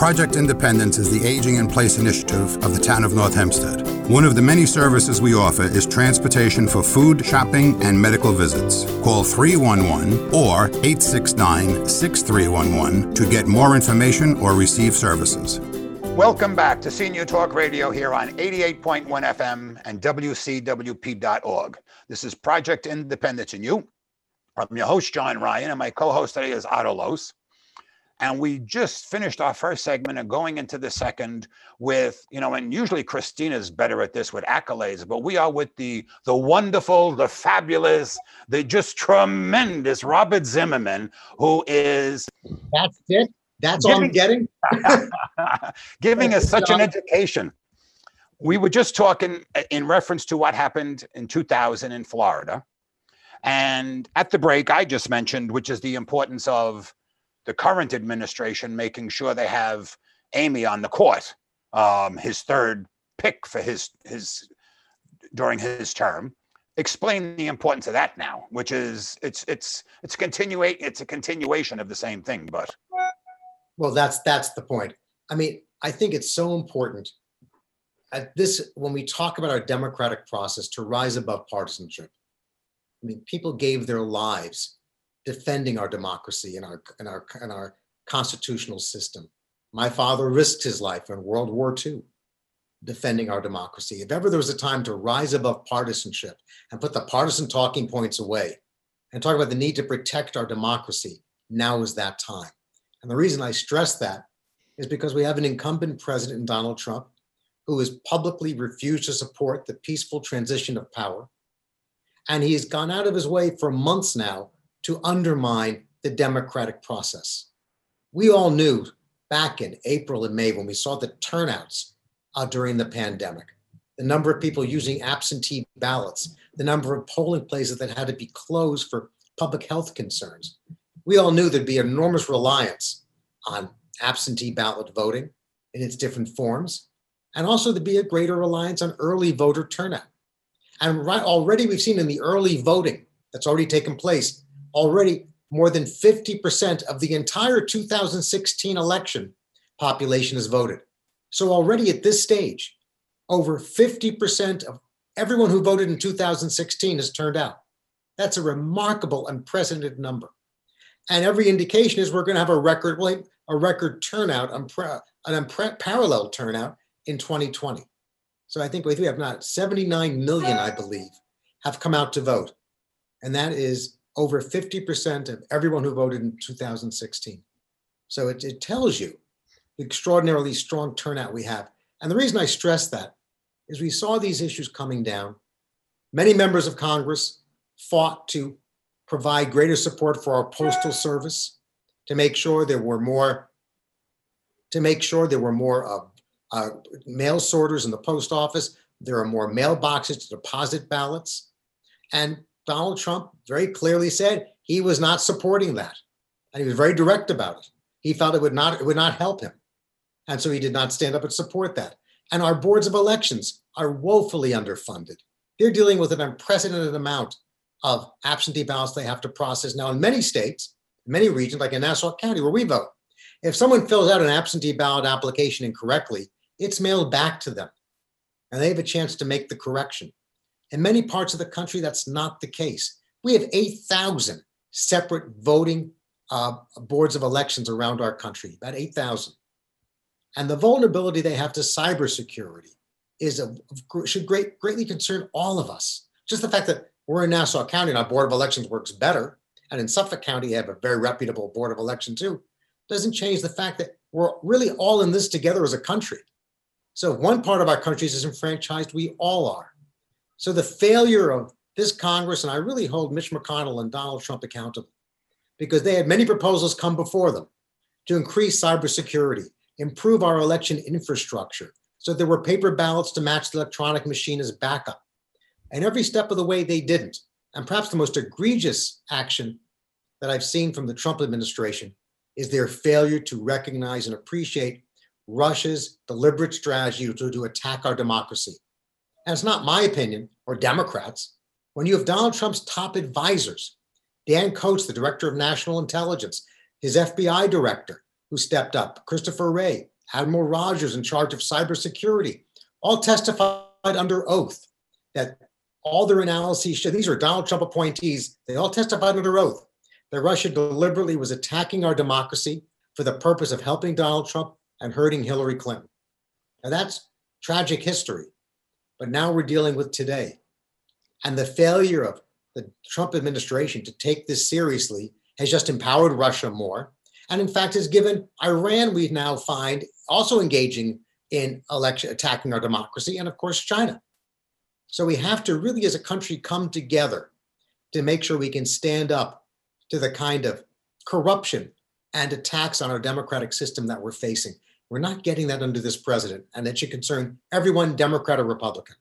Project Independence is the Aging in Place initiative of the town of North Hempstead. One of the many services we offer is transportation for food, shopping, and medical visits. Call 311 or 869-6311 to get more information or receive services. Welcome back to Senior Talk Radio here on 88.1 FM and WCWP.org. This is Project Independence and You. I'm your host, John Ryan, and my co-host today is Otto Los. And we just finished our first segment and going into the second with, and usually Christina's better at this with accolades, but we are with the wonderful, the fabulous, the just tremendous Robert Zimmerman, who is... That's it? That's all I'm getting? Giving us such an education. We were just talking in reference to what happened in 2000 in Florida. And at the break, I just mentioned, which is the importance of the current administration making sure they have Amy on the court, his third pick for his during his term. Explain the importance of that now, which is it's a continuation of the same thing, but. Well, that's the point. I mean, I think it's so important at this when we talk about our democratic process to rise above partisanship. I mean, people gave their lives defending our democracy and our constitutional system. My father risked his life in World War II defending our democracy. If ever there was a time to rise above partisanship and put the partisan talking points away and talk about the need to protect our democracy, now is that time. And the reason I stress that is because we have an incumbent president in Donald Trump who has publicly refused to support the peaceful transition of power. And he's gone out of his way for months now to undermine the democratic process. We all knew back in April and May when we saw the turnouts during the pandemic, the number of people using absentee ballots, the number of polling places that had to be closed for public health concerns. We all knew there'd be enormous reliance on absentee ballot voting in its different forms, and also there'd be a greater reliance on early voter turnout. And already we've seen in the early voting that's already taken place, already more than 50% of the entire 2016 election population has voted. So already at this stage, over 50% of everyone who voted in 2016 has turned out. That's a remarkable, unprecedented number. And every indication is we're going to have a record turnout, an unparalleled turnout in 2020. So I think we have not 79 million, I believe, have come out to vote. And that is over 50% of everyone who voted in 2016. So it tells you the extraordinarily strong turnout we have. And the reason I stress that is we saw these issues coming down. Many members of Congress fought to provide greater support for our postal service, to make sure there were more mail sorters in the post office. There are more mailboxes to deposit ballots. And Donald Trump very clearly said he was not supporting that. And he was very direct about it. He felt it would not help him. And so he did not stand up and support that. And our boards of elections are woefully underfunded. They're dealing with an unprecedented amount of absentee ballots they have to process. Now, in many states, many regions, like in Nassau County where we vote, if someone fills out an absentee ballot application incorrectly, it's mailed back to them and they have a chance to make the correction. In many parts of the country, that's not the case. We have 8,000 separate voting boards of elections around our country, about 8,000. And the vulnerability they have to cybersecurity should greatly concern all of us. Just the fact that we're in Nassau County and our Board of Elections works better, and in Suffolk County you have a very reputable Board of Election too, doesn't change the fact that we're really all in this together as a country. So if one part of our country is disenfranchised, we all are. So the failure of this Congress, and I really hold Mitch McConnell and Donald Trump accountable, because they had many proposals come before them to increase cybersecurity, improve our election infrastructure, so there were paper ballots to match the electronic machine as backup. And every step of the way they didn't. And perhaps the most egregious action that I've seen from the Trump administration is their failure to recognize and appreciate Russia's deliberate strategy to attack our democracy. And it's not my opinion or Democrats. When you have Donald Trump's top advisors, Dan Coats, the director of national intelligence, his FBI director, who stepped up, Christopher Wray, Admiral Rogers in charge of cybersecurity, all testified under oath that all their analyses show, these are Donald Trump appointees, they all testified under oath that Russia deliberately was attacking our democracy for the purpose of helping Donald Trump and hurting Hillary Clinton. Now that's tragic history, but now we're dealing with today. And the failure of the Trump administration to take this seriously has just empowered Russia more. And in fact, has given Iran, we now find, also engaging in attacking our democracy, and of course, China. So we have to really, as a country, come together to make sure we can stand up to the kind of corruption and attacks on our democratic system that we're facing. We're not getting that under this president, and it should concern everyone, Democrat or Republican.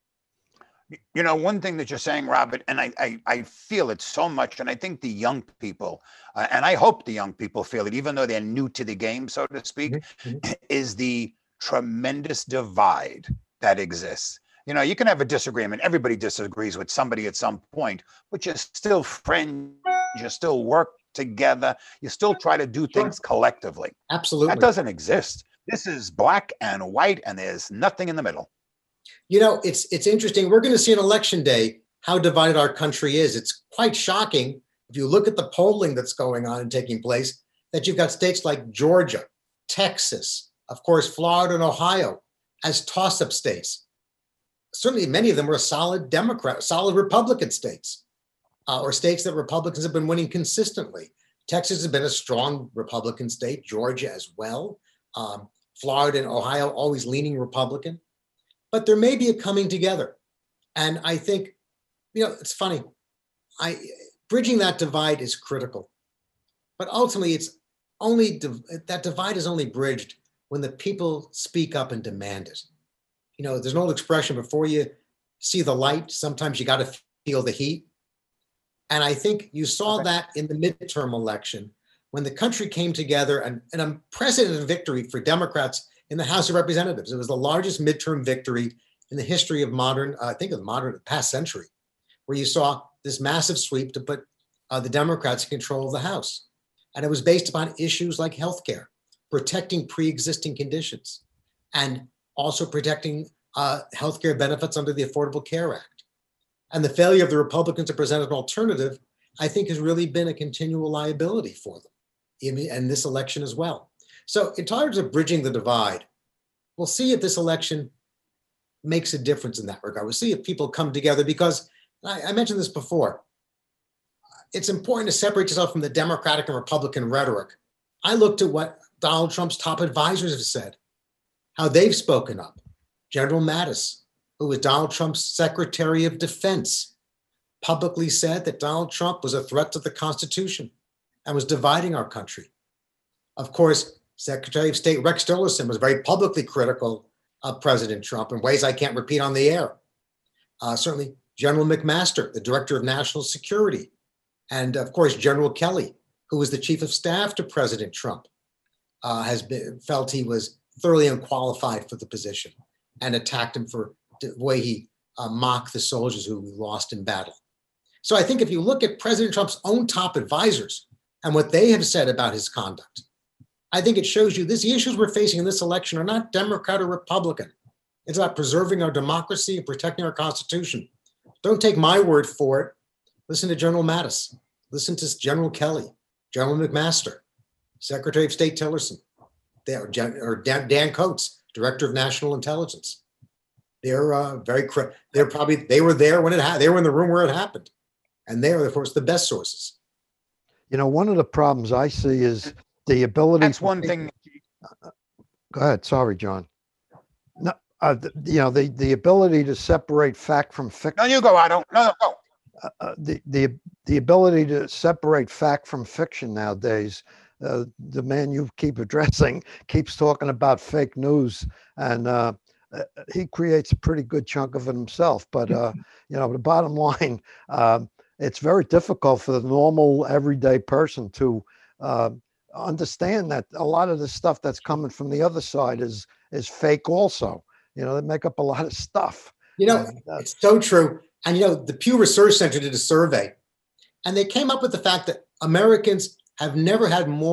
You know, one thing that you're saying, Robert, and I feel it so much, and I think the young people, and I hope the young people feel it, even though they're new to the game, so to speak, is the tremendous divide that exists. You know, you can have a disagreement. Everybody disagrees with somebody at some point, but you're still friends. You still work together. You still try to do things collectively. Absolutely. That doesn't exist. This is black and white, and there's nothing in the middle. You know, it's interesting. We're going to see on election day how divided our country is. It's quite shocking if you look at the polling that's going on and taking place, that you've got states like Georgia, Texas, of course, Florida and Ohio as toss-up states. Certainly many of them were solid Democrat, solid Republican states, or states that Republicans have been winning consistently. Texas has been a strong Republican state, Georgia as well. Florida and Ohio always leaning Republican. But there may be a coming together. And I think, you know, it's funny. Bridging that divide is critical. But ultimately, that divide is only bridged when the people speak up and demand it. You know, there's an old expression, before you see the light, sometimes you got to feel the heat. And I think you saw that in the midterm election when the country came together, and an unprecedented victory for Democrats in the House of Representatives. It was the largest midterm victory in the history of the past century, where you saw this massive sweep to put the Democrats in control of the House. And it was based upon issues like healthcare, protecting pre-existing conditions, and also protecting healthcare benefits under the Affordable Care Act. And the failure of the Republicans to present an alternative, I think, has really been a continual liability for them in this election as well. So in terms of bridging the divide, we'll see if this election makes a difference in that regard. We'll see if people come together, because I mentioned this before. It's important to separate yourself from the Democratic and Republican rhetoric. I looked at what Donald Trump's top advisors have said, how they've spoken up. General Mattis, who was Donald Trump's Secretary of Defense, publicly said that Donald Trump was a threat to the Constitution and was dividing our country. Of course, Secretary of State Rex Tillerson was very publicly critical of President Trump in ways I can't repeat on the air. Certainly, General McMaster, the Director of National Security, and of course, General Kelly, who was the Chief of Staff to President Trump, felt he was thoroughly unqualified for the position and attacked him for the way he mocked the soldiers who we lost in battle. So I think if you look at President Trump's own top advisors and what they have said about his conduct, I think it shows you the issues we're facing in this election are not Democrat or Republican. It's about preserving our democracy and protecting our Constitution. Don't take my word for it. Listen to General Mattis. Listen to General Kelly, General McMaster, Secretary of State Tillerson, Dan Coates, Director of National Intelligence. They were there when they were in the room where it happened, and they are, of course, the best sources. You know, one of the problems I see is the ability. That's one thing. Go ahead. Sorry, John. No, the ability to separate fact from fiction. No, you go. I don't. No, go. The ability to separate fact from fiction nowadays. The man you keep addressing keeps talking about fake news, and he creates a pretty good chunk of it himself. But the bottom line, it's very difficult for the normal everyday person to understand that a lot of the stuff that's coming from the other side is fake also. You know, they make up a lot of stuff. You know, it's so true. And, the Pew Research Center did a survey, and they came up with the fact that Americans have never had more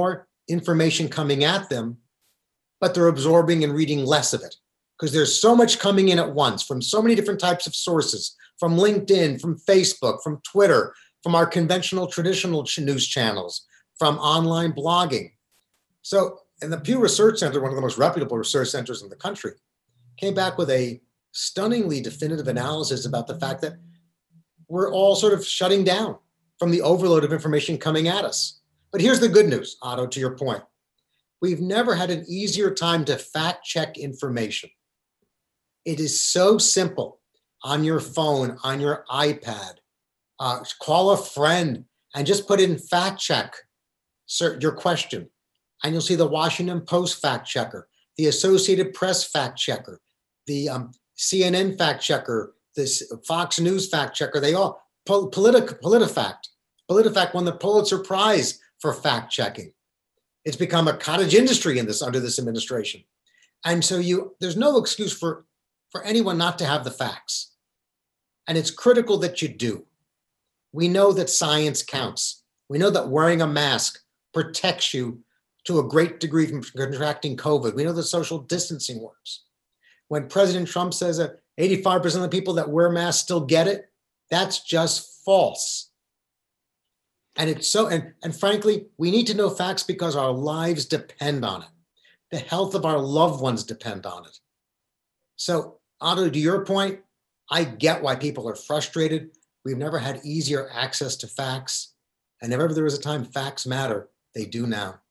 information coming at them, but they're absorbing and reading less of it because there's so much coming in at once from so many different types of sources, from LinkedIn, from Facebook, from Twitter, from our conventional, traditional news channels, from online blogging. So, and the Pew Research Center, one of the most reputable research centers in the country, came back with a stunningly definitive analysis about the fact that we're all sort of shutting down from the overload of information coming at us. But here's the good news, Otto, to your point. We've never had an easier time to fact check information. It is so simple on your phone, on your iPad. Call a friend and just put in fact check your question. And you'll see the Washington Post fact checker, the Associated Press fact checker, the CNN fact checker, this Fox News fact checker. They all, PolitiFact won the Pulitzer Prize for fact checking. It's become a cottage industry under this administration. And so there's no excuse for anyone not to have the facts. And it's critical that you do. We know that science counts. We know that wearing a mask protects you to a great degree from contracting COVID. We know that social distancing works. When President Trump says that 85% of the people that wear masks still get it, that's just false. And it's so, and frankly, we need to know facts because our lives depend on it. The health of our loved ones depend on it. So, Otto, to your point, I get why people are frustrated. We've never had easier access to facts. And if ever there was a time facts matter, they do now.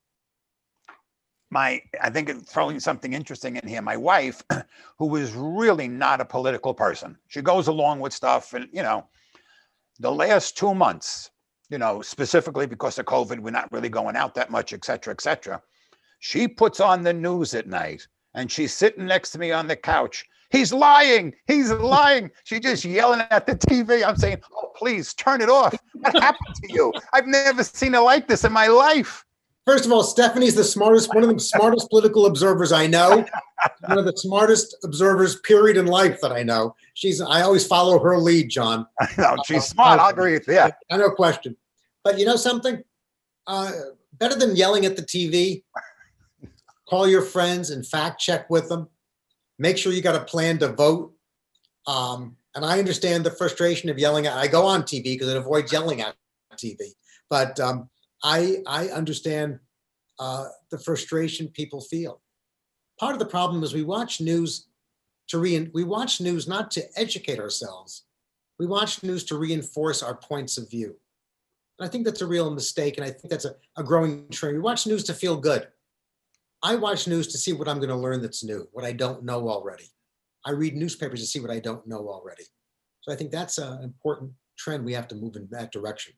I think it's throwing something interesting in here. My wife, who is really not a political person, she goes along with stuff. And, the last 2 months, specifically because of COVID, we're not really going out that much, et cetera, et cetera. She puts on the news at night and she's sitting next to me on the couch. He's lying. He's lying. She's just yelling at the TV. I'm saying, oh, please turn it off. What happened to you? I've never seen it like this in my life. First of all, Stephanie's one of the smartest political observers I know. One of the smartest observers, period, in life that I know. I always follow her lead, John. I know, she's smart. I'll agree with you. Yeah. No question. But you know something? Better than yelling at the TV, call your friends and fact check with them. Make sure you got a plan to vote. And I understand the frustration of yelling. I go on TV because it avoids yelling at TV. But I understand the frustration people feel. Part of the problem is we watch news not to educate ourselves. We watch news to reinforce our points of view. And I think that's a real mistake. And I think that's a growing trend. We watch news to feel good. I watch news to see what I'm going to learn that's new, what I don't know already. I read newspapers to see what I don't know already. So I think that's an important trend. We have to move in that direction.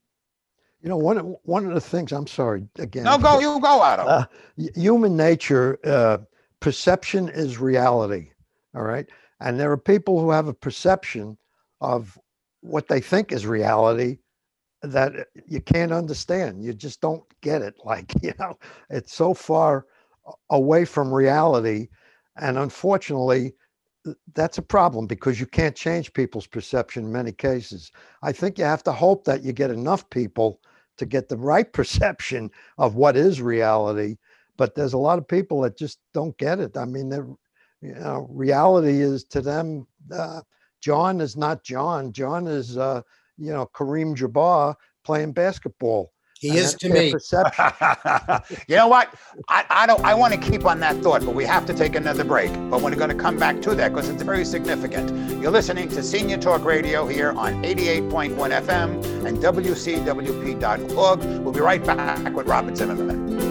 One of the things, I'm sorry, again. No, you go, Otto. Human nature, perception is reality, all right? And there are people who have a perception of what they think is reality that you can't understand. You just don't get it. It's so far away from reality. And unfortunately, that's a problem because you can't change people's perception in many cases. I think you have to hope that you get enough people to get the right perception of what is reality. But there's a lot of people that just don't get it. I mean, reality is to them, John is not John. John is, Kareem Jabbar playing basketball. He is to me. You know what? I want to keep on that thought, but we have to take another break. But we're going to come back to that because it's very significant. You're listening to Senior Talk Radio here on 88.1 FM and WCWP.org. We'll be right back with Robert Zimmerman.